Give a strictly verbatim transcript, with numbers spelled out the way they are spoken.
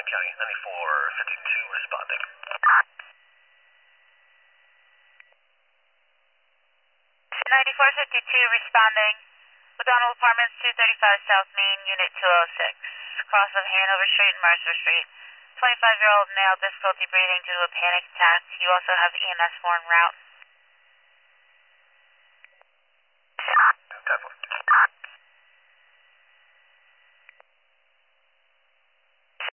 County, ninety-four fifty-two responding. ninety-four fifty-two responding. McDonald Apartments, two thirty-five South Main, Unit two oh six. Cross of Hanover Street and Mercer Street. twenty-five-year-old male, difficulty breathing due to a panic attack. You also have E M S four en route. Definitely.